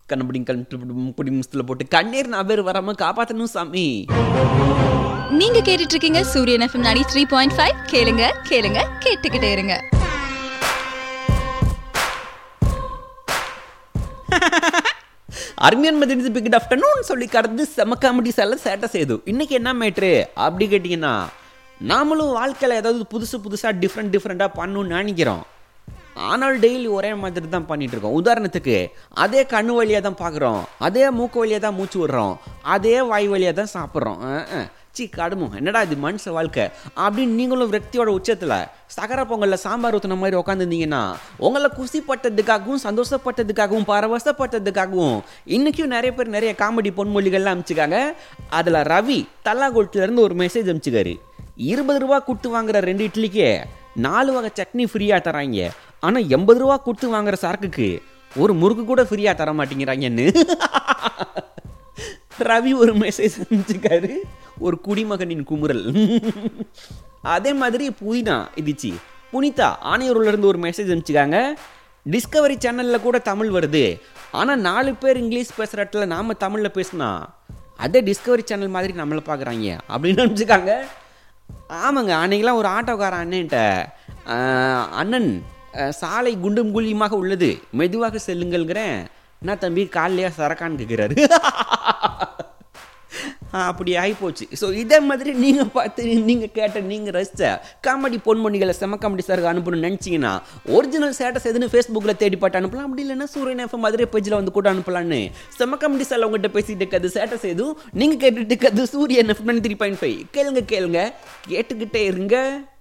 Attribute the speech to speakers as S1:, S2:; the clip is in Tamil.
S1: கண்ணபடி முஸ்துல போட்டு கண்ணீர் நான் பேர் வராம காப்பாத்தணும் சாமி.
S2: நீங்க கேட்டுட்டு இருக்கீங்க சூரியன் எஃப்எம் 93.5. கேளுங்க கேளுங்க கேட்டுக்கிட்டே இருங்க.
S1: அருமையான மதியம் பிக் ஆஃப்டர்நூன் சொல்லி கடந்து செம காமெடி சால சேட்டை செய்து. இன்னைக்கு என்ன மேட்ரு அப்படி கேட்டிங்கன்னா, நாமளும் வாழ்க்கையில் ஏதாவது புதுசாக டிஃப்ரெண்ட்டாக பண்ணணும்னு நினைக்கிறோம். ஆனால் டெய்லி ஒரே மாதிரி தான் பண்ணிட்டு இருக்கோம். உதாரணத்துக்கு அதே கண்ணு வழியாக தான் பார்க்குறோம், அதே மூக்கு வழியாக தான் மூச்சு விடுறோம், அதே வாய் வழியாக தான் சாப்பிட்றோம். கடுமோ என்னடா இது மனுஷ வாழ்க்கை அப்படின்னு நீங்களும் விரக்தியோட உச்சத்தில் சக்கரை பொங்கலில் சாம்பார் ஊற்றின மாதிரி உட்காந்துருந்தீங்கன்னா, உங்களை குசிப்பட்டதுக்காகவும் சந்தோஷப்பட்டதுக்காகவும் பரவசப்பட்டதுக்காகவும் இன்றைக்கும் நிறைய பேர் நிறைய காமெடி பொன்மொழிகள்லாம் அனுப்பிச்சிக்காங்க. அதில் ரவி தல்லாகோட்டிலேருந்து ஒரு மெசேஜ் அனுப்பிச்சிக்காரு. 20 ரூபா கொடுத்து வாங்குற 2 இட்லிக்கே 4 வகை சட்னி ஃப்ரீயாக தராங்க, ஆனால் 80 ரூபா கொடுத்து வாங்குற சரக்குக்கு ஒரு முறுக்கு கூட ஃப்ரீயாக தர மாட்டேங்கிறாங்கன்னு ரவி ஒரு மெசேஜ் அனுப்பிச்சிருக்காரு. ஒரு குடிமகனின் குமுறல். அதே மாதிரி புனிதா ஆணையூர்லேருந்து ஒரு மெசேஜ் அனுப்பிச்சிருக்காங்க. டிஸ்கவரி சேனலில் கூட தமிழ் வருது, ஆனால் 4 பேர் இங்கிலீஷ் பேசுகிற இடத்துல நாம் தமிழில் பேசினா அதே டிஸ்கவரி சேனல் மாதிரி நம்மளை பார்க்குறாங்க அப்படின்னு அனுப்பிச்சிருக்காங்க. ஆமாங்க, அன்னைக்கெல்லாம் ஒரு ஆட்டோக்கார அண்ணன்ட்ட, அண்ணன் சாலை குண்டும் குழியுமாக உள்ளது, மெதுவாக செல்லுங்கள்ங்கிறேன், என்ன தம்பி காலையா சரக்கான்னு கேட்குறாரு. அப்படி ஆகிப்போச்சு. ஸோ இதே மாதிரி நீங்கள் பார்த்து நீங்கள் கேட்ட நீங்கள் ரசித்த காமெடி பொன்மொழிகளை செம காமெடி சாருக்கு அனுப்பணும்னு நினச்சிங்கன்னா, ஒரிஜினல் ஸ்டேட்டஸ் எதுன்னு ஃபேஸ்புக்கில் தேடி பாட்டு அனுப்பலாம். அப்படி இல்லைன்னா சூரியன் எஃப்எம் மதுரை பேஜில் வந்து கூட அனுப்பலான்னு செம காமெடி சார் உங்கள்கிட்ட பேசிட்டு இருக்கிறது ஸ்டேட்டஸ் எதுவும் நீங்கள் கேட்டுட்டு இருக்கிறது சூரியன் எஃப்எம் 93.5. கேளுங்க கேட்டுக்கிட்டே இருங்க.